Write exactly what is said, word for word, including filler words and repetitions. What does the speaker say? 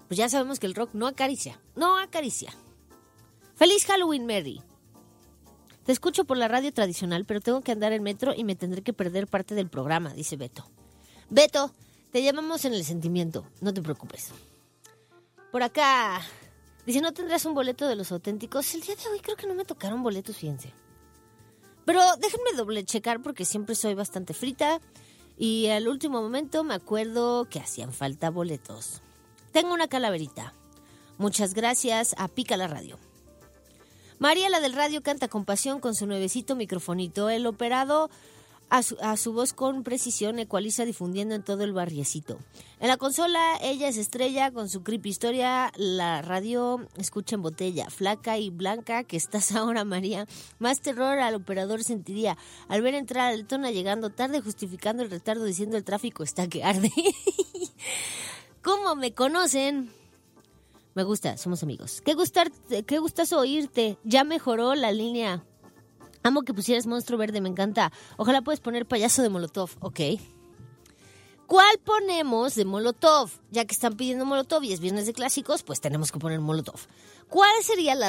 pues ya sabemos que el rock no acaricia, no acaricia. ¡Feliz Halloween, Mary! Te escucho por la radio tradicional, pero tengo que andar en metro y me tendré que perder parte del programa, dice Beto. Beto, te llamamos en el sentimiento, no te preocupes. Por acá, dice, ¿no tendrás un boleto de los auténticos? El día de hoy creo que no me tocaron boletos, fíjense. Pero déjenme doble checar porque siempre soy bastante frita y al último momento me acuerdo que hacían falta boletos. Tengo una calaverita. Muchas gracias a Pica la Radio. María, la del radio, canta con pasión con su nuevecito microfonito. El operado a su, a su voz con precisión ecualiza difundiendo en todo el barriecito. En la consola ella es estrella con su creepy historia. La radio escucha en botella, flaca y blanca que estás ahora, María. Más terror al operador sentiría al ver entrar al Tona llegando tarde, justificando el retardo diciendo el tráfico está que arde. ¿Cómo me conocen? Me gusta, somos amigos. Qué gustar, qué gustazo oírte. Ya mejoró la línea. Amo que pusieras Monstruo Verde, me encanta. Ojalá puedes poner Payaso de Molotov, ok. ¿Cuál ponemos de Molotov? Ya que están pidiendo Molotov y es viernes de clásicos, pues tenemos que poner Molotov. ¿Cuál sería la